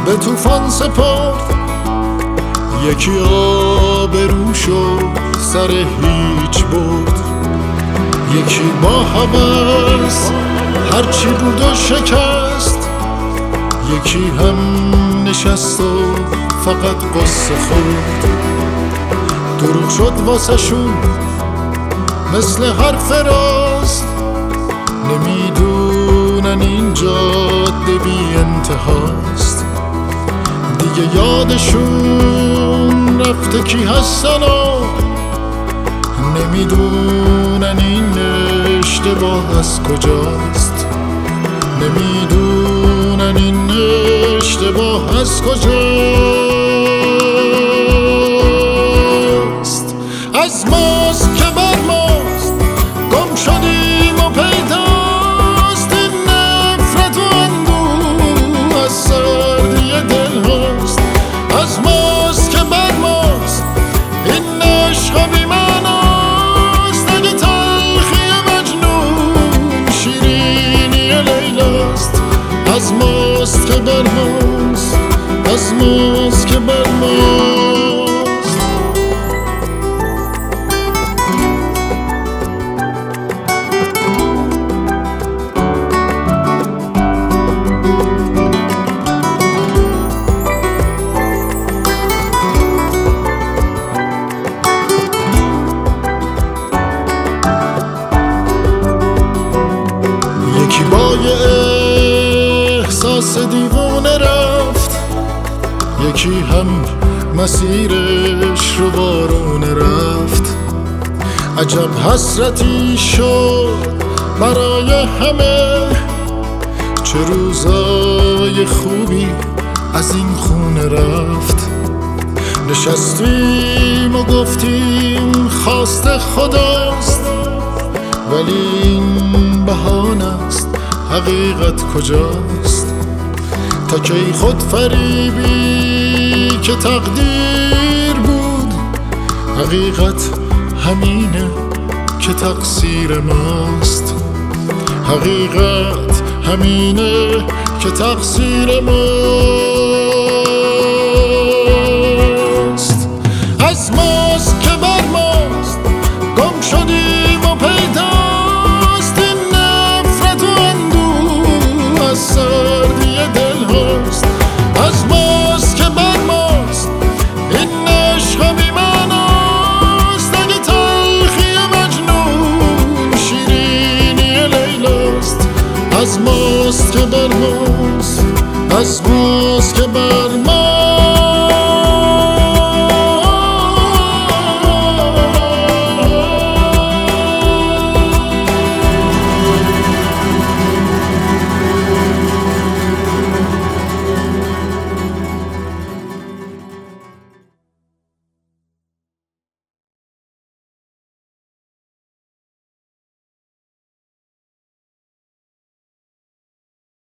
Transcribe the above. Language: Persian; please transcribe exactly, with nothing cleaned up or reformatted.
به طوفان سپرد، یکی آبرو شد سر هیچ برد. یکی با هوس هرچی بود و شکست، یکی هم نشست و فقط قصه خورد. دروغ شد واسه شون مثل حرف راست، نمیدونن این جاده بی انتهاست. دیگه یادشون رفته کی هستن و نمیدونن این اشتباه از کجاست. نمیدونن این اشتباه از کجاست. از ماست که بر ماست گم شدیم و پیداست، این نفرت و اندوه از سردی دل هاست. از ماست که بر ماست این عشق بی معناست، اگه تلخی مجنون شیرینی لیلاست. از ماست که بر ماست، از ماست که بر ماست. یکی با یه احساس دیوونه رفت، یکی هم مسیرش رو بارونه رفت. عجب حسرتی شد برای همه، چه روزای خوبی از این خونه رفت. نشستیم و گفتیم خواست خداست، ولی این بهانه است، حقیقت کجاست؟ تا کی خود فریبی که تقدیر بود، حقیقت همینه که تقصیر ماست. حقیقت همینه که تقصیر ماست. از ماست که بر ماست گم شدیم و پیداست، این نفرت و اندوه از سردی دل هاست. از ماست که بر ماست این عشق بی معناست، اگه تلخی مجنون شیرینی لیلاست. از ماست که بر ماست، از ماست که بر ماست.